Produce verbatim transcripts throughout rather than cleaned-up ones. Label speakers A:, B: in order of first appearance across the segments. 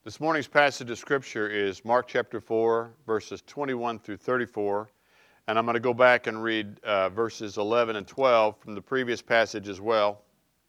A: This morning's passage of Scripture is Mark chapter four, verses twenty-one through thirty-four. And I'm going to go back and read uh, verses eleven and twelve from the previous passage as well.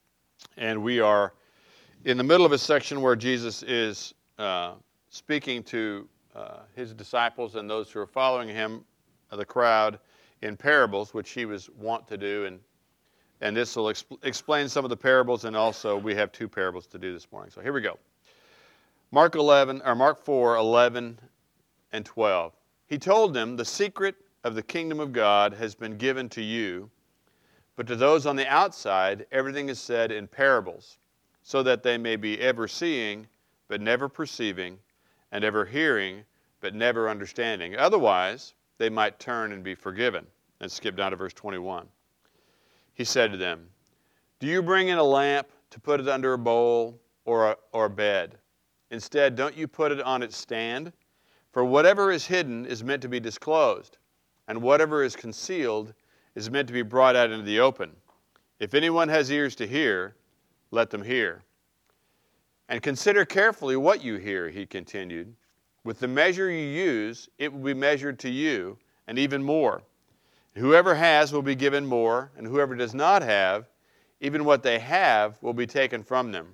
A: And we are in the middle of a section where Jesus is uh, speaking to uh, his disciples and those who are following him, uh, the crowd, in parables, which he was wont to do. And, and this will exp- explain some of the parables, and also we have two parables to do this morning. So here we go. Mark eleven, or Mark four, eleven and twelve. He told them, "The secret of the kingdom of God has been given to you, but to those on the outside, everything is said in parables, so that they may be ever seeing, but never perceiving, and ever hearing, but never understanding. Otherwise, they might turn and be forgiven." And skip down to verse twenty-one. He said to them, "Do you bring in a lamp to put it under a bowl or a, or a bed? Instead, don't you put it on its stand? For whatever is hidden is meant to be disclosed, and whatever is concealed is meant to be brought out into the open. If anyone has ears to hear, let them hear. And consider carefully what you hear," he continued. "With the measure you use, it will be measured to you, and even more. Whoever has will be given more, and whoever does not have, even what they have will be taken from them."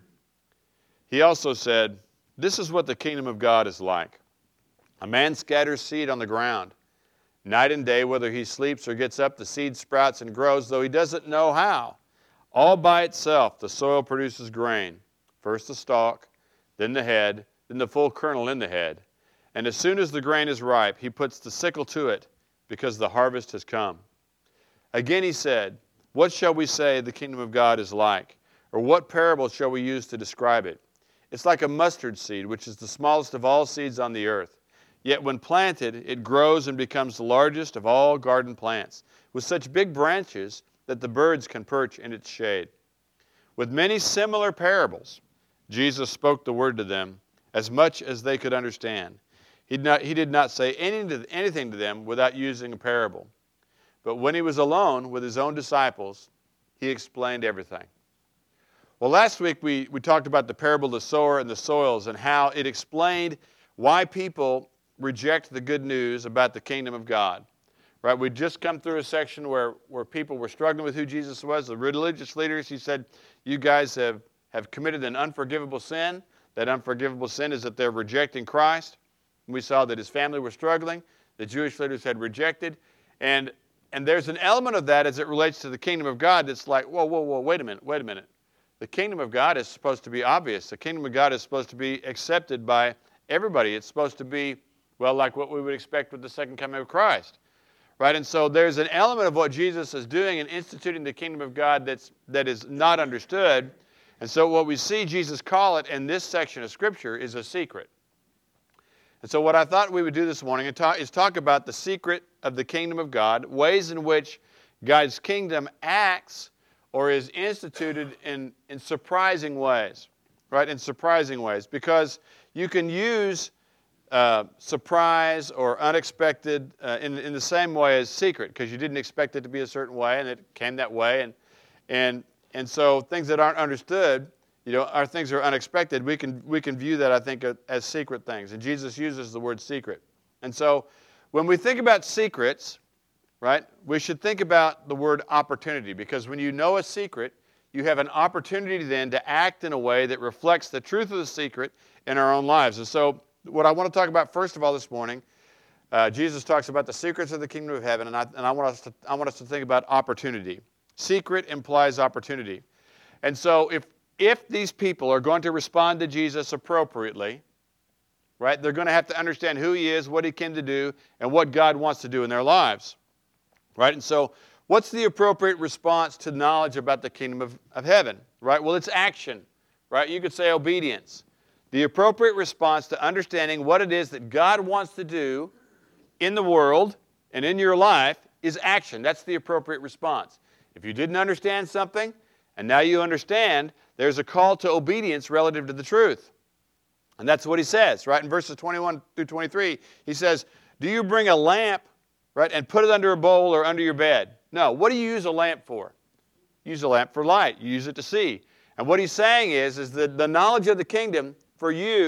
A: He also said, "This is what the kingdom of God is like. A man scatters seed on the ground. Night and day, whether he sleeps or gets up, the seed sprouts and grows, though he doesn't know how. All by itself, the soil produces grain. First the stalk, then the head, then the full kernel in the head. And as soon as the grain is ripe, he puts the sickle to it, because the harvest has come." Again he said, "What shall we say the kingdom of God is like? Or what parable shall we use to describe it? It's like a mustard seed, which is the smallest of all seeds on the earth. Yet when planted, it grows and becomes the largest of all garden plants, with such big branches that the birds can perch in its shade." With many similar parables, Jesus spoke the word to them, as much as they could understand. He did not, he did not say anything to them without using a parable. But when he was alone with his own disciples, he explained everything. Well, last week we, we talked about the parable of the sower and the soils, and how it explained why people reject the good news about the kingdom of God. Right? We'd just come through a section where, where people were struggling with who Jesus was. The religious leaders, he said, you guys have, have committed an unforgivable sin. That unforgivable sin is that they're rejecting Christ. And we saw that his family were struggling. The Jewish leaders had rejected. And, and there's an element of that as it relates to the kingdom of God that's like, whoa, whoa, whoa, wait a minute, wait a minute. The kingdom of God is supposed to be obvious. The kingdom of God is supposed to be accepted by everybody. It's supposed to be, well, like what we would expect with the second coming of Christ. Right? And so there's an element of what Jesus is doing in instituting the kingdom of God that's, that is not understood. And so what we see Jesus call it in this section of Scripture is a secret. And so what I thought we would do this morning is talk about the secret of the kingdom of God, ways in which God's kingdom acts or is instituted in, in surprising ways, right? In surprising ways. Because you can use uh, surprise or unexpected uh, in, in the same way as secret, because you didn't expect it to be a certain way, and it came that way. And, and, and so things that aren't understood, you know, our things are unexpected. We can, we can view that, I think, as secret things. And Jesus uses the word secret. And so when we think about secrets, right, we should think about the word opportunity, because when you know a secret, you have an opportunity then to act in a way that reflects the truth of the secret in our own lives. And so what I want to talk about first of all this morning, uh, Jesus talks about the secrets of the kingdom of heaven, and I, and I want us to, I want us to think about opportunity. Secret implies opportunity. And so if, if these people are going to respond to Jesus appropriately, right, they're going to have to understand who he is, what he came to do, and what God wants to do in their lives. Right? And so what's the appropriate response to knowledge about the kingdom of, of heaven? Right? Well, it's action. Right? You could say obedience. The appropriate response to understanding what it is that God wants to do in the world and in your life is action. That's the appropriate response. If you didn't understand something and now you understand, there's a call to obedience relative to the truth. And that's what he says, right? In verses twenty-one through twenty-three, he says, "Do you bring a lamp, right, and put it under a bowl or under your bed?" No. What do you use a lamp for? You use a lamp for light. You use it to see. And what he's saying is, is that the knowledge of the kingdom for you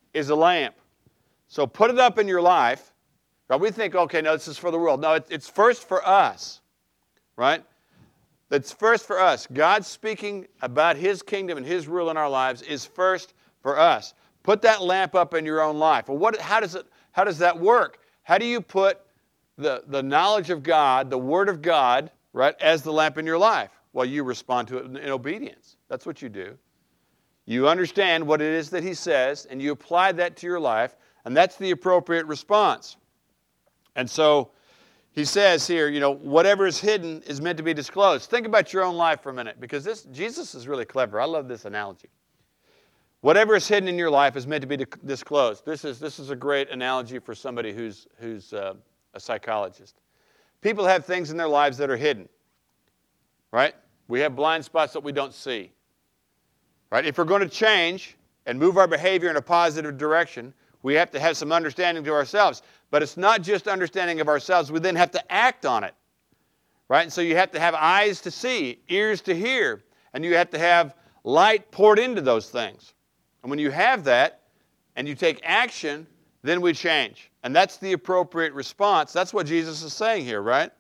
A: is a lamp. So put it up in your life. Right? We think, okay, no, this is for the world. No, it's first for us. Right? It's first for us. God speaking about His kingdom and His rule in our lives is first for us. Put that lamp up in your own life. Well, what, how does it, how does that work? How do you put the, the knowledge of God, the Word of God, right, as the lamp in your life? Well, you respond to it in, in obedience. That's what you do. You understand what it is that He says, and you apply that to your life, and that's the appropriate response. And so He says here, you know, whatever is hidden is meant to be disclosed. Think about your own life for a minute, because this Jesus is really clever. I love this analogy. Whatever is hidden in your life is meant to be disclosed. This is, this is a great analogy for somebody who's, who's uh, a psychologist. People have things in their lives that are hidden, right? We have blind spots that we don't see, right? If we're going to change and move our behavior in a positive direction, we have to have some understanding to ourselves. But it's not just understanding of ourselves. We then have to act on it, right? And so you have to have eyes to see, ears to hear, and you have to have light poured into those things. And when you have that and you take action, then we change. And that's the appropriate response. That's what Jesus is saying here, right?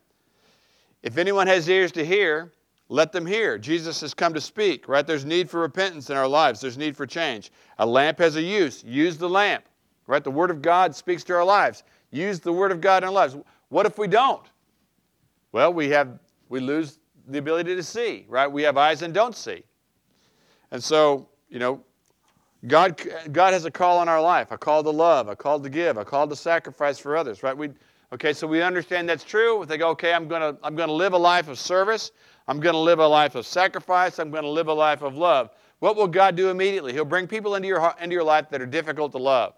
A: If anyone has ears to hear, let them hear. Jesus has come to speak, right? There's need for repentance in our lives. There's need for change. A lamp has a use. Use the lamp, right? The Word of God speaks to our lives. Use the Word of God in our lives. What if we don't? Well, we have we lose the ability to see, right? We have eyes and don't see. And so, you know, God, God has a call on our life, a call to love, a call to give, a call to sacrifice for others, right? We, okay, so we understand that's true. We think, okay, I'm going to I'm going to live a life of service. I'm going to live a life of sacrifice. I'm going to live a life of love. What will God do immediately? He'll bring people into your into your life that are difficult to love,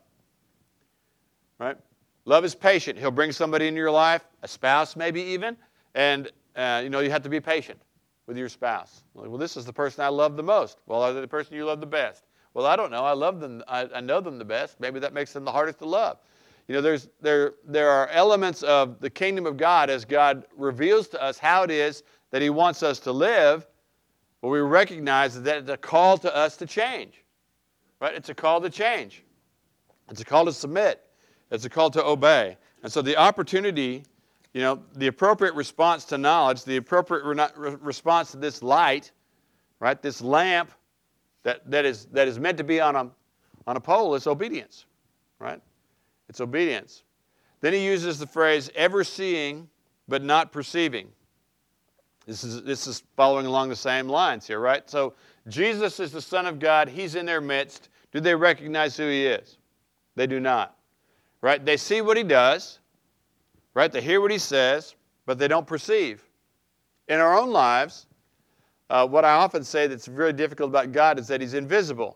A: right? Love is patient. He'll bring somebody into your life, a spouse maybe even, and uh, you know you have to be patient with your spouse. Well, this is the person I love the most. Well, are they the person you love the best? Well, I don't know. I love them. I, I know them the best. Maybe that makes them the hardest to love. You know, there's there there are elements of the kingdom of God as God reveals to us how it is that He wants us to live. But we recognize that it's a call to us to change, right? It's a call to change. It's a call to submit. It's a call to obey. And so the opportunity, you know, the appropriate response to knowledge, the appropriate re- response to this light, right? This lamp. That, that, is, that is meant to be on a, on a pole is obedience, right? It's obedience. Then he uses the phrase, ever seeing but not perceiving. This is, this is following along the same lines here, right? So Jesus is the Son of God. He's in their midst. Do they recognize who He is? They do not, right? They see what He does, right? They hear what He says, but they don't perceive. In our own lives, Uh, what I often say that's very difficult about God is that He's invisible.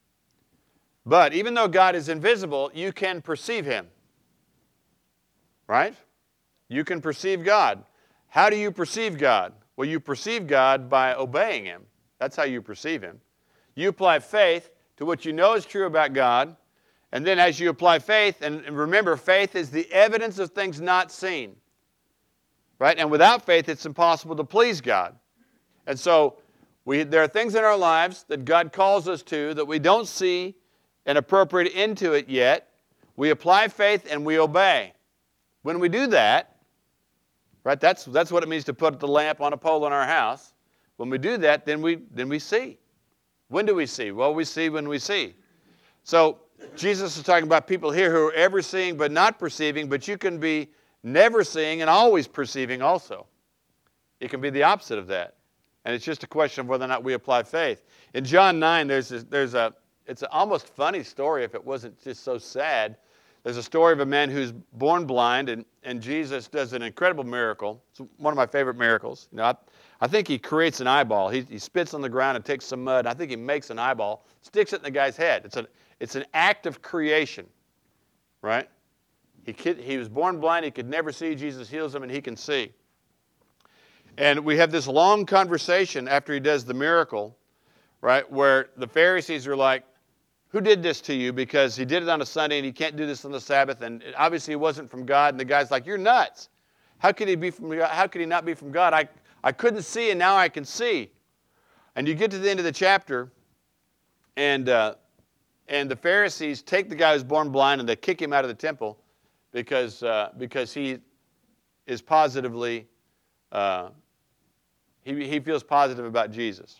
A: But even though God is invisible, you can perceive Him. Right? You can perceive God. How do you perceive God? Well, you perceive God by obeying Him. That's how you perceive Him. You apply faith to what you know is true about God. And then as you apply faith, and remember, faith is the evidence of things not seen. Right? And without faith, it's impossible to please God. And so we, there are things in our lives that God calls us to that we don't see an appropriate end to it yet. We apply faith and we obey. When we do that, right, that's, that's what it means to put the lamp on a pole in our house. When we do that, then we, then we see. When do we see? Well, we see when we see. So Jesus is talking about people here who are ever seeing but not perceiving, but you can be never seeing and always perceiving also. It can be the opposite of that. And it's just a question of whether or not we apply faith. In John nine, there's this, there's a it's an almost funny story if it wasn't just so sad. There's a story of a man who's born blind, and, and Jesus does an incredible miracle. It's one of my favorite miracles. You know, I, I think He creates an eyeball. He, he spits on the ground and takes some mud. I think He makes an eyeball, sticks it in the guy's head. It's a it's an act of creation, right? He could, he was born blind. He could never see. Jesus heals him, and he can see. And we have this long conversation after he does the miracle, right, where the Pharisees are like, who did this to you? Because he did it on a Sunday and he can't do this on the Sabbath. And obviously it wasn't from God. And the guy's like, you're nuts. How could he be from God? How could he not be from God? I, I couldn't see and now I can see. And you get to the end of the chapter and uh, and the Pharisees take the guy who's born blind and they kick him out of the temple because, uh, because he is positively, uh, he, he feels positive about Jesus.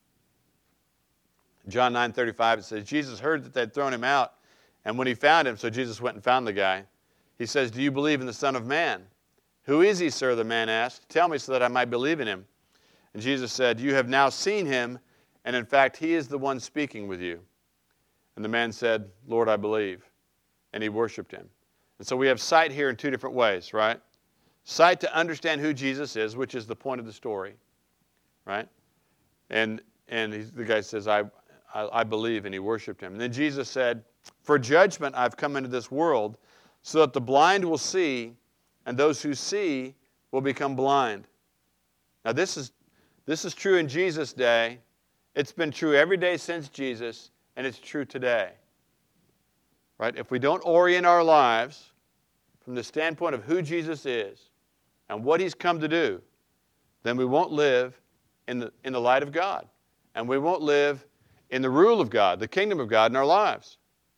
A: John nine thirty-five, it says, Jesus heard that they'd thrown him out, and when he found him, so Jesus went and found the guy, he says, do you believe in the Son of Man? Who is he, sir, the man asked. Tell me so that I might believe in him. And Jesus said, you have now seen him, and in fact, he is the one speaking with you. And the man said, Lord, I believe. And he worshiped him. And so we have sight here in two different ways, right? Sight to understand who Jesus is, which is the point of the story, right? And and he, the guy says, I, I, I believe, and he worshiped him. And then Jesus said, for judgment I've come into this world, so that the blind will see, and those who see will become blind. Now this is this is true in Jesus' day. It's been true every day since Jesus, and it's true today. Right? If we don't orient our lives from the standpoint of who Jesus is and what he's come to do, then we won't live in the in the light of God. And we won't live in the rule of God, the kingdom of God in our lives.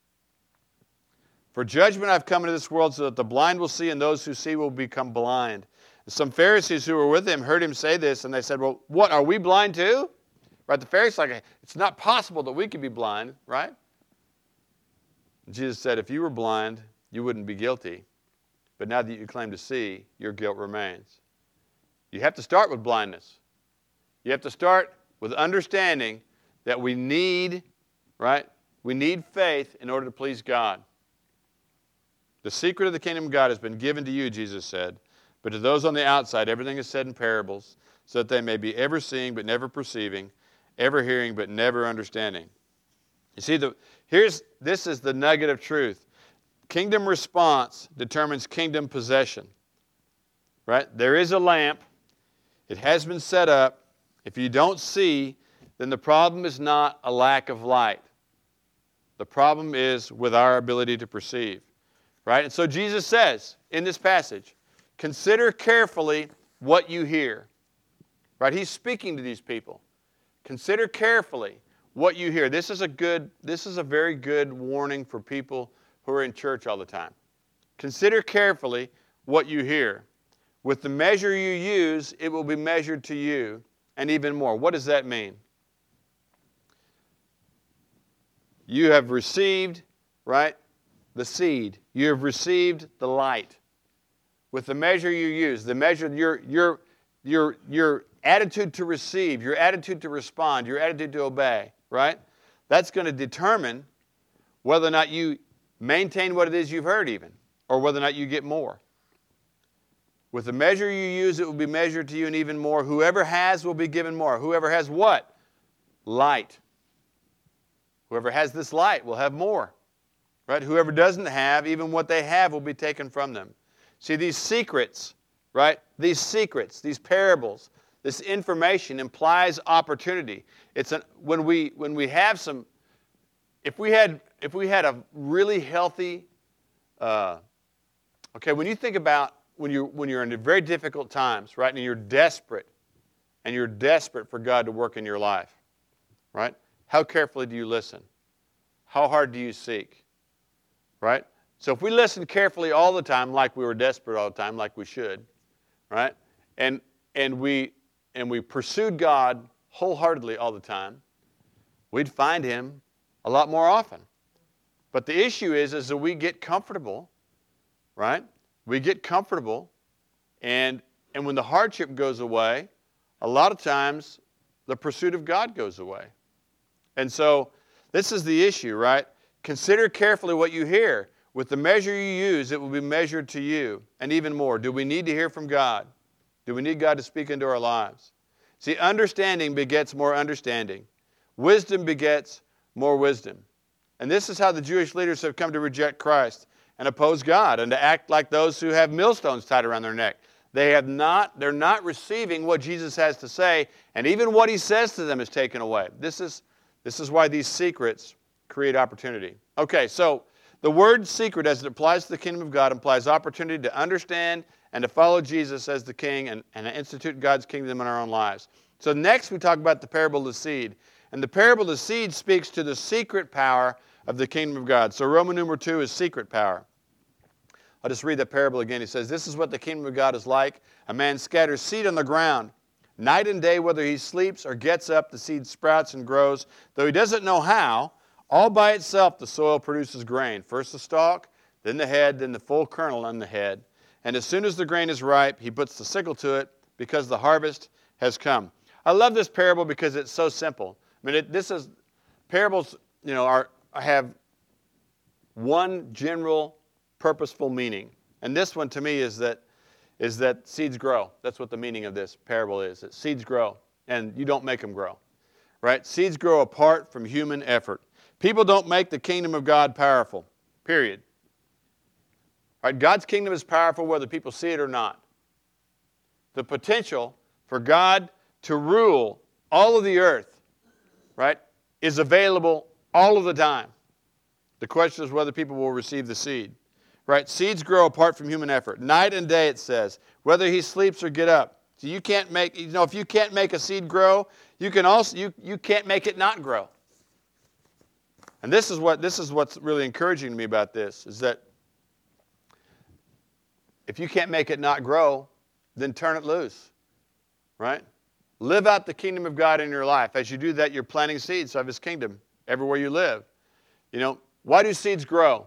A: For judgment I've come into this world so that the blind will see and those who see will become blind. And some Pharisees who were with him heard him say this, and they said, well, what, are we blind too? Right? The Pharisees are like, it's not possible that we could be blind, right? And Jesus said, if you were blind, you wouldn't be guilty. But now that you claim to see, your guilt remains. You have to start with blindness. You have to start with understanding that we need, right? We need faith in order to please God. The secret of the kingdom of God has been given to you, Jesus said, but to those on the outside, everything is said in parables, so that they may be ever seeing but never perceiving, ever hearing but never understanding. You see, the, here's this is the nugget of truth. Kingdom response determines kingdom possession. Right? There is a lamp. It has been set up. If you don't see, then the problem is not a lack of light. The problem is with our ability to perceive. Right? And so Jesus says in this passage, consider carefully what you hear. Right? He's speaking to these people. Consider carefully what you hear. This is a good, this is a very good warning for people who are in church all the time. Consider carefully what you hear. With the measure you use, it will be measured to you, and even more. What does that mean? You have received, right, the seed. You have received the light. With the measure you use, the measure, your, your, your, your attitude to receive, your attitude to respond, your attitude to obey, right? That's going to determine whether or not you maintain what it is you've heard even, or whether or not you get more. With the measure you use, it will be measured to you, and even more. Whoever has will be given more. Whoever has what? Light. Whoever has this light will have more. Right? Whoever doesn't have, even what they have will be taken from them. See, these secrets, right? These secrets, these parables, this information implies opportunity. It's an, when we when we have some, if we had if we had a really healthy, uh, okay, when you think about when you when you're in very difficult times, right, and you're desperate, and you're desperate for God to work in your life, right? How carefully do you listen? How hard do you seek? Right? So if we listen carefully all the time, like we were desperate all the time, like we should, right? And and we and we pursued God wholeheartedly all the time, we'd find Him a lot more often. But the issue is, is that we get comfortable, right? We get comfortable, and and when the hardship goes away, a lot of times the pursuit of God goes away. And so this is the issue, right? Consider carefully what you hear. With the measure you use, it will be measured to you, and even more. Do we need to hear from God? Do we need God to speak into our lives? See, understanding begets more understanding. Wisdom begets more wisdom. And this is how the Jewish leaders have come to reject Christ and oppose God and to act like those who have millstones tied around their neck. They have not, they're not receiving what Jesus has to say, and even what He says to them is taken away. This is, this is why these secrets create opportunity. Okay, so the word secret as it applies to the kingdom of God implies opportunity to understand and to follow Jesus as the king and, and to institute God's kingdom in our own lives. So next we talk about the parable of the seed. And the parable of the seed speaks to the secret power of the kingdom of God. So Roman numeral two is secret power. I'll just read that parable again. He says, this is what the kingdom of God is like. A man scatters seed on the ground. Night and day, whether he sleeps or gets up, the seed sprouts and grows. Though he doesn't know how, all by itself the soil produces grain. First the stalk, then the head, then the full kernel on the head. And as soon as the grain is ripe, he puts the sickle to it because the harvest has come. I love this parable because it's so simple. I mean, it, this is, parables, you know, are have one general purposeful meaning. And this one to me is that is that seeds grow. That's what the meaning of this parable is. That seeds grow and you don't make them grow. Right? Seeds grow apart from human effort. People don't make the kingdom of God powerful. Period. Right? God's kingdom is powerful whether people see it or not. The potential for God to rule all of the earth, right, is available all of the time. The question is whether people will receive the seed. Right? Seeds grow apart from human effort. Night and day, it says, whether he sleeps or get up. So you can't make, you know, if you can't make a seed grow, you can also you you can't make it not grow. And this is what this is what's really encouraging to me about this is that if you can't make it not grow, then turn it loose. Right? Live out the kingdom of God in your life. As you do that, you're planting seeds of his kingdom everywhere you live. You know, why do seeds grow?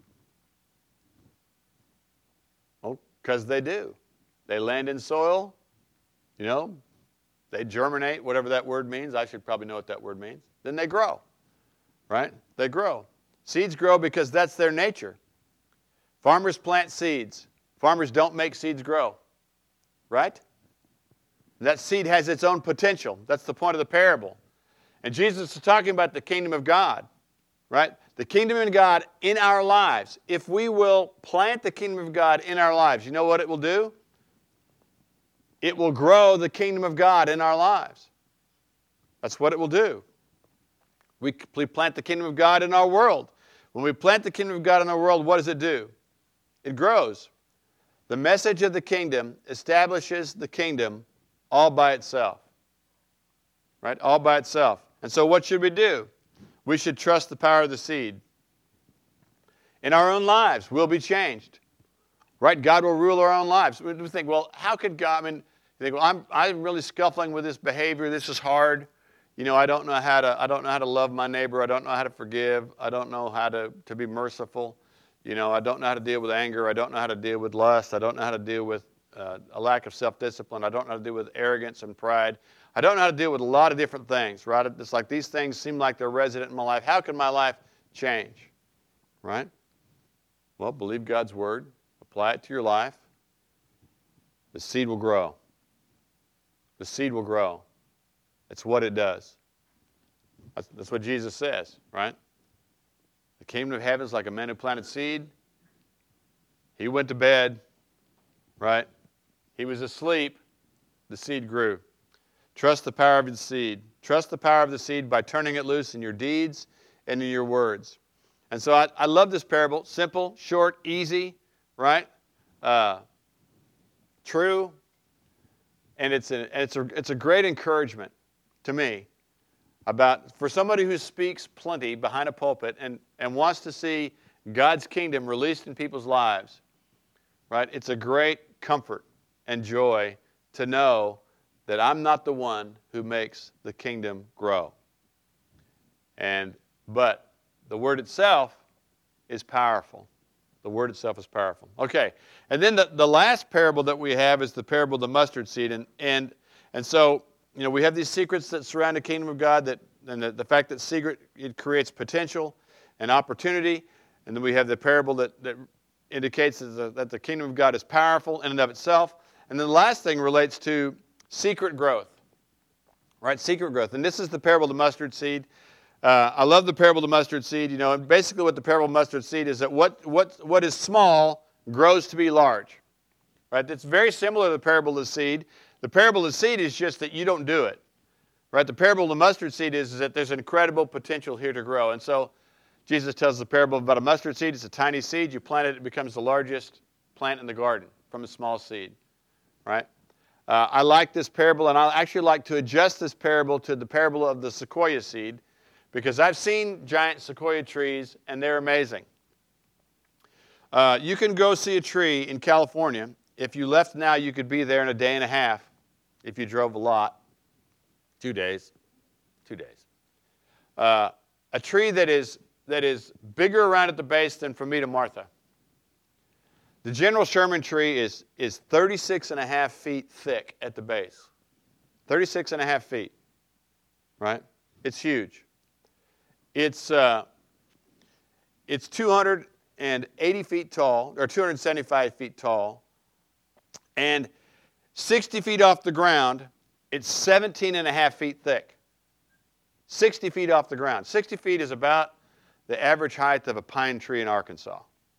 A: Well, because they do. They land in soil, you know, they germinate, whatever that word means. I should probably know what that word means. Then they grow, right? They grow. Seeds grow because that's their nature. Farmers plant seeds. Farmers don't make seeds grow, right? That seed has its own potential. That's the point of the parable. And Jesus is talking about the kingdom of God, right? The kingdom of God in our lives. If we will plant the kingdom of God in our lives, you know what it will do? It will grow the kingdom of God in our lives. That's what it will do. We plant the kingdom of God in our world. When we plant the kingdom of God in our world, what does it do? It grows. The message of the kingdom establishes the kingdom all by itself. Right? All by itself. And so what should we do? We should trust the power of the seed. In our own lives, we'll be changed. Right? God will rule our own lives. We think, well, how could God, I mean, you think, well, I'm, I'm really scuffling with this behavior. This is hard. You know, I don't know how to, I don't know how to love my neighbor. I don't know how to forgive. I don't know how to, to be merciful. You know, I don't know how to deal with anger. I don't know how to deal with lust. I don't know how to deal with uh, a lack of self-discipline. I don't know how to deal with arrogance and pride. I don't know how to deal with a lot of different things, right? It's like these things seem like they're resident in my life. How can my life change, right? Well, believe God's word. Apply it to your life. The seed will grow. The seed will grow. It's what it does. That's, that's what Jesus says, right? The kingdom of heaven is like a man who planted seed. He went to bed, right? He was asleep. The seed grew. Trust the power of the seed. Trust the power of the seed by turning it loose in your deeds and in your words. And so I, I love this parable. Simple, short, easy, right? Uh, true. And it's a, it's a, it's a great encouragement to me about, for somebody who speaks plenty behind a pulpit and, and wants to see God's kingdom released in people's lives, right? It's a great comfort and joy to know that I'm not the one who makes the kingdom grow. And, but the word itself is powerful. The word itself is powerful. Okay, and then the, the last parable that we have is the parable of the mustard seed. And, and, and so, you know, we have these secrets that surround the kingdom of God, that, and the, the fact that secret, it creates potential and opportunity. And then we have the parable that, that indicates that the, that the kingdom of God is powerful in and of itself. And then the last thing relates to secret growth, right? Secret growth. And this is the parable of the mustard seed. Uh, I love the parable of the mustard seed. You know, and basically what the parable of the mustard seed is that what, what, what is small grows to be large, right? It's very similar to the parable of the seed. The parable of the seed is just that you don't do it, right? The parable of the mustard seed is, is that there's incredible potential here to grow. And so Jesus tells the parable about a mustard seed. It's a tiny seed. You plant it, it becomes the largest plant in the garden from a small seed, right? Uh, I like this parable, and I actually like to adjust this parable to the parable of the sequoia seed, because I've seen giant sequoia trees, and they're amazing. Uh, you can go see a tree in California. If you left now, you could be there in a day and a half if you drove a lot. Two days. Two days. Uh, a tree that is, that is bigger around at the base than from me to Martha. The General Sherman tree is, is thirty-six and a half feet thick at the base. thirty-six and a half feet, right? It's huge. It's, uh, it's two hundred eighty feet tall, or two hundred seventy-five feet tall, and sixty feet off the ground, it's seventeen and a half feet thick. sixty feet off the ground. sixty feet is about the average height of a pine tree in Arkansas.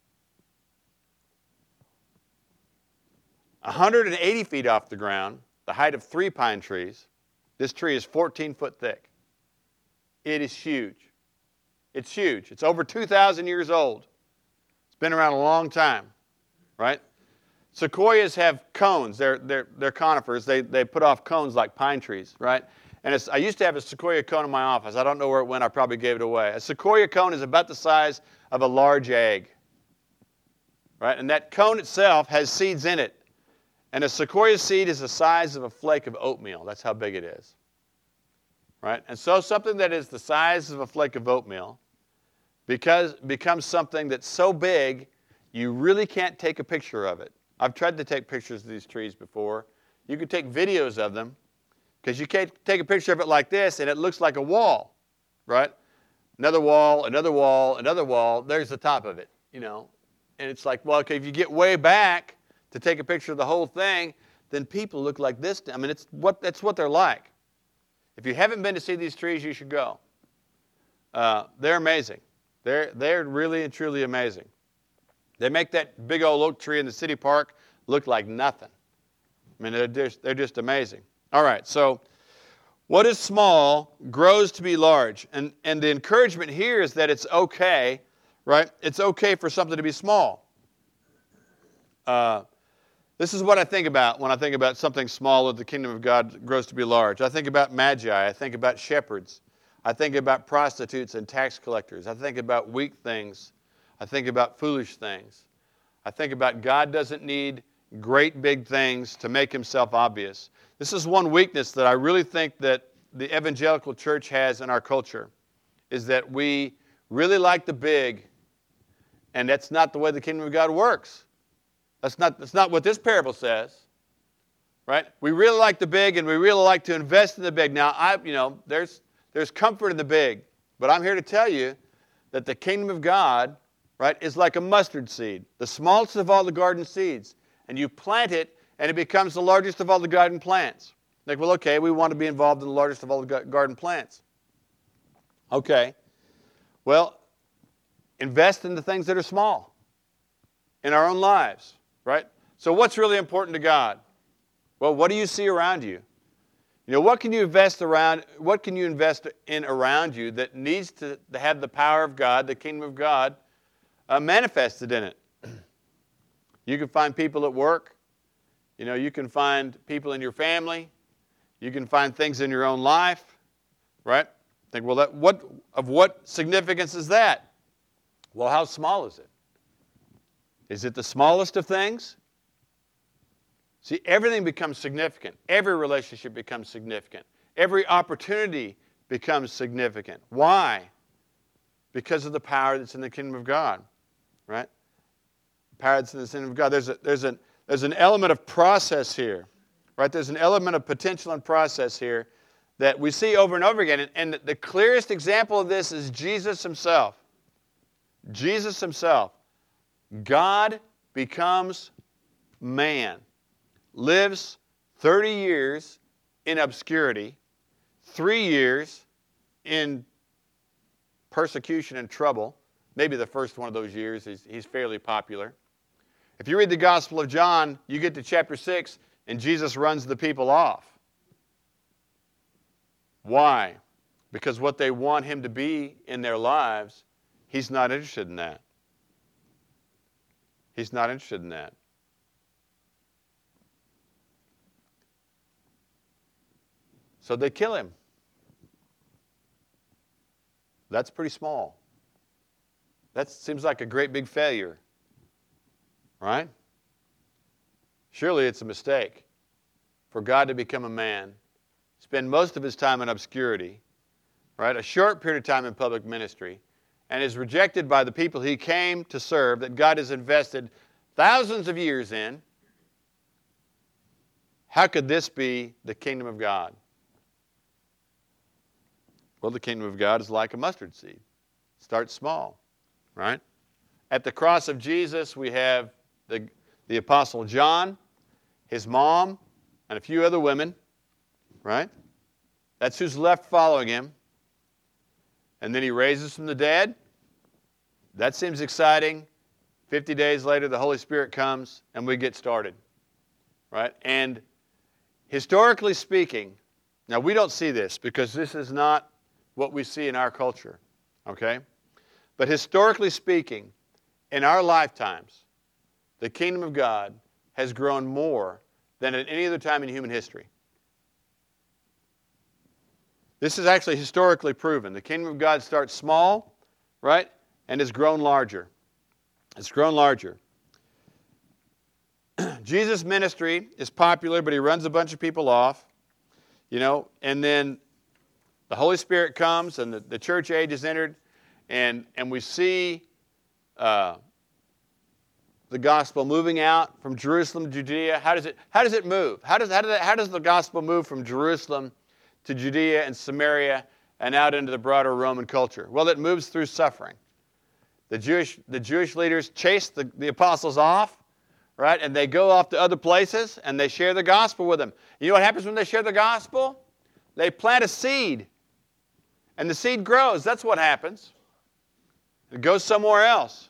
A: one hundred eighty feet off the ground, the height of three pine trees, this tree is fourteen foot thick. It is huge. It's huge. It's over two thousand years old. It's been around a long time, right? Sequoias have cones. They're, they're, they're conifers. They, they put off cones like pine trees, right? And it's, I used to have a sequoia cone in my office. I don't know where it went. I probably gave it away. A sequoia cone is about the size of a large egg, right? And that cone itself has seeds in it. And a sequoia seed is the size of a flake of oatmeal. That's how big it is, right? And so something that is the size of a flake of oatmeal because, becomes something that's so big you really can't take a picture of it. I've tried to take pictures of these trees before. You can take videos of them because you can't take a picture of it like this and it looks like a wall, right? Another wall, another wall, another wall. There's the top of it, you know. And it's like, well, okay, if you get way back to take a picture of the whole thing, then people look like this. I mean, it's what, that's what they're like. If you haven't been to see these trees, you should go. Uh, they're amazing. They're, they're really and truly amazing. They make that big old oak tree in the city park look like nothing. I mean, they're just, they're just amazing. All right, so what is small grows to be large. And, and the encouragement here is that it's okay, right? It's okay for something to be small. Uh, This is what I think about when I think about something small that the kingdom of God grows to be large. I think about magi. I think about shepherds. I think about prostitutes and tax collectors. I think about weak things. I think about foolish things. I think about God doesn't need great big things to make himself obvious. This is one weakness that I really think that the evangelical church has in our culture, is that we really like the big, and that's not the way the kingdom of God works. That's not, that's not what this parable says, right? We really like the big, and we really like to invest in the big. Now, I, you know, there's, there's comfort in the big, but I'm here to tell you that the kingdom of God, right, is like a mustard seed, the smallest of all the garden seeds. And you plant it, and it becomes the largest of all the garden plants. Like, well, okay, we want to be involved in the largest of all the garden plants. Okay. Well, invest in the things that are small in our own lives. Right? So what's really important to God? Well, what do you see around you? You know, what can you invest around, what can you invest in around you that needs to have the power of God, the kingdom of God, uh, manifested in it? You can find people at work. You know, you can find people in your family. You can find things in your own life. Right? Think, well, that, what, of what significance is that? Well, how small is it? Is it the smallest of things? See, everything becomes significant. Every relationship becomes significant. Every opportunity becomes significant. Why? Because of the power that's in the kingdom of God, right? The power that's in the kingdom of God. There's, a, there's, an, there's an element of process here, right? There's an element of potential and process here that we see over and over again. And, and the clearest example of this is Jesus himself. Jesus himself. God becomes man, lives thirty years in obscurity, three years in persecution and trouble. Maybe the first one of those years, he's, he's fairly popular. If you read the Gospel of John, you get to chapter six, and Jesus runs the people off. Why? Because what they want him to be in their lives, he's not interested in that. He's not interested in that. So they kill him. That's pretty small. That seems like a great big failure, right? Surely it's a mistake for God to become a man, spend most of his time in obscurity, right? A short period of time in public ministry, and is rejected by the people he came to serve, that God has invested thousands of years in. How could this be the kingdom of God? Well, the kingdom of God is like a mustard seed. Start small, right? At the cross of Jesus, we have the, the Apostle John, his mom, and a few other women, right? That's who's left following him. And then he raises from the dead. That seems exciting. Fifty days later, the Holy Spirit comes, and we get started, right? And historically speaking, now we don't see this because this is not what we see in our culture, okay? But historically speaking, in our lifetimes, the kingdom of God has grown more than at any other time in human history. This is actually historically proven. The kingdom of God starts small, right, and has grown larger. It's grown larger. Jesus' ministry is popular, but he runs a bunch of people off, you know, and then the Holy Spirit comes and the, the church age is entered, and, and we see uh, the gospel moving out from Jerusalem to Judea. How does it, how does it move? How does, how, does it, how does the gospel move from Jerusalem to Judea and Samaria and out into the broader Roman culture? Well, it moves through suffering. The Jewish, the Jewish leaders chase the, the apostles off, right? And they go off to other places and they share the gospel with them. You know what happens when they share the gospel? They plant a seed. And the seed grows. That's what happens. It goes somewhere else.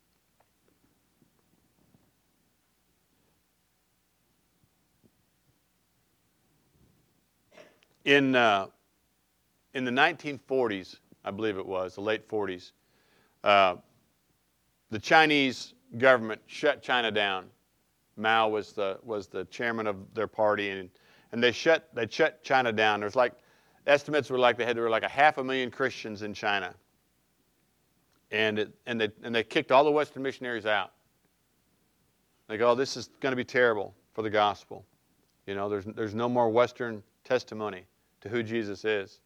A: In, uh, in the nineteen forties, I believe it was, the late forties, uh, the Chinese government shut China down. Mao was the, was the chairman of their party, and, and they, shut, they shut China down. There's like, estimates were like they had there were like a half a million Christians in China. And, it, and, they, and they kicked all the Western missionaries out. They go, oh, this is going to be terrible for the gospel. You know, there's, there's no more Western testimony to who Jesus is.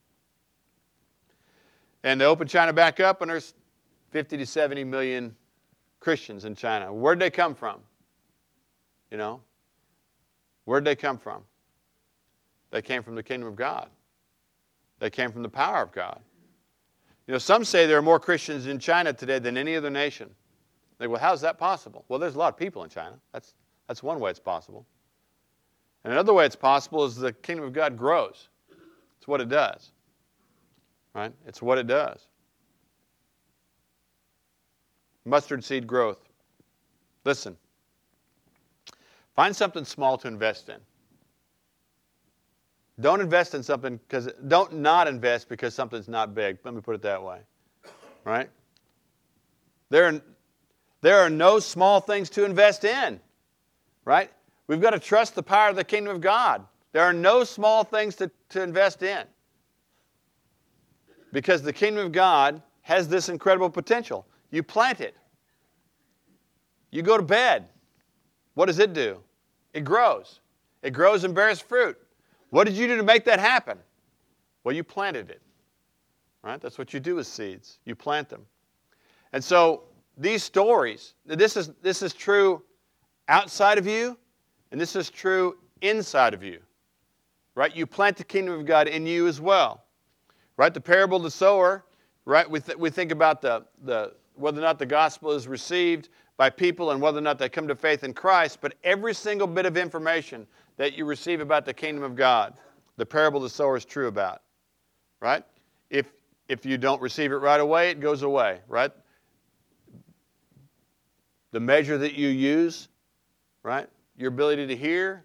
A: And they open China back up, and there's fifty to seventy million Christians in China. Where'd they come from? You know? Where'd they come from? They came from the kingdom of God. They came from the power of God. You know, some say there are more Christians in China today than any other nation. They go, well, how's that possible? Well, there's a lot of people in China. That's, that's one way it's possible. And another way it's possible is the kingdom of God grows. It's what it does. Right? It's what it does. Mustard seed growth. Listen. Find something small to invest in. Don't invest in something because don't not invest because something's not big. Let me put it that way. Right? There are, there are no small things to invest in. Right? We've got to trust the power of the kingdom of God. There are no small things to, to invest in. Because the kingdom of God has this incredible potential. You plant it. You go to bed. What does it do? It grows. It grows and bears fruit. What did you do to make that happen? Well, you planted it. Right? That's what you do with seeds. You plant them. And so these stories, this is, this is true outside of you, and this is true inside of you. Right? You plant the kingdom of God in you as well. Right? The parable of the sower, right? We, th- we think about the, the whether or not the gospel is received by people and whether or not they come to faith in Christ, but every single bit of information that you receive about the kingdom of God, the parable of the sower is true about. Right? If, if you don't receive it right away, it goes away. Right? The measure that you use, right? Your ability to hear,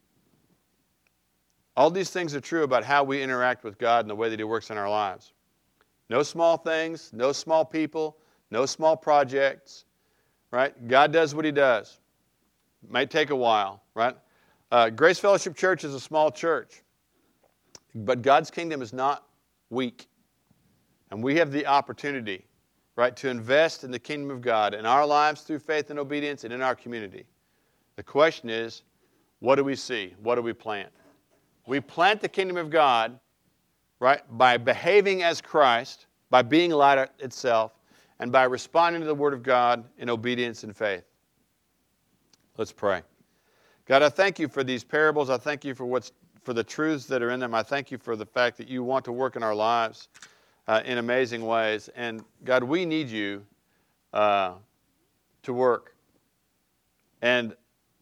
A: all these things are true about how we interact with God and the way that He works in our lives. No small things, no small people, no small projects, right? God does what He does. It might take a while, right? Uh, Grace Fellowship Church is a small church, but God's kingdom is not weak. And we have the opportunity, right, to invest in the kingdom of God in our lives through faith and obedience and in our community. The question is, what do we see? What do we plant? We plant the kingdom of God, right, by behaving as Christ, by being light itself, and by responding to the Word of God in obedience and faith. Let's pray. God, I thank you for these parables. I thank you for what's for the truths that are in them. I thank you for the fact that you want to work in our lives uh, in amazing ways. And God, we need you uh, to work. And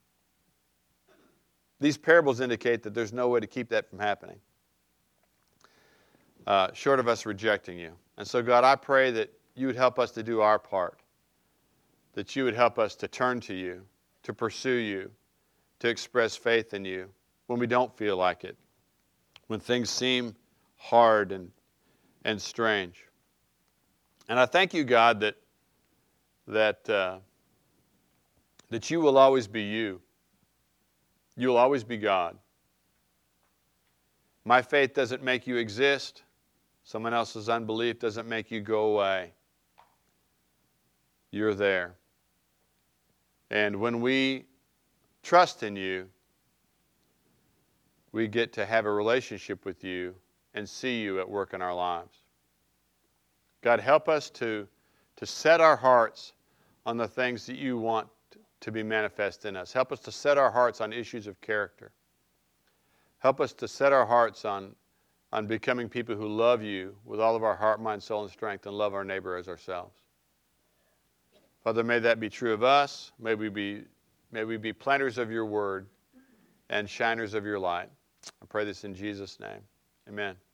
A: these parables indicate that there's no way to keep that from happening, uh, short of us rejecting you. And so, God, I pray that you would help us to do our part, that you would help us to turn to you, to pursue you, to express faith in you when we don't feel like it, when things seem hard and, and strange. And I thank you, God, that, that, uh, that you will always be you. You'll always be God. My faith doesn't make you exist. Someone else's unbelief doesn't make you go away. You're there. And when we trust in you, we get to have a relationship with you and see you at work in our lives. God, help us to, to set our hearts on the things that you want to be manifest in us. Help us to set our hearts on issues of character. Help us to set our hearts on, on becoming people who love you with all of our heart, mind, soul, and strength, and love our neighbor as ourselves. Father, may that be true of us. May we be, may we be planters of your word and shiners of your light. I pray this in Jesus' name. Amen.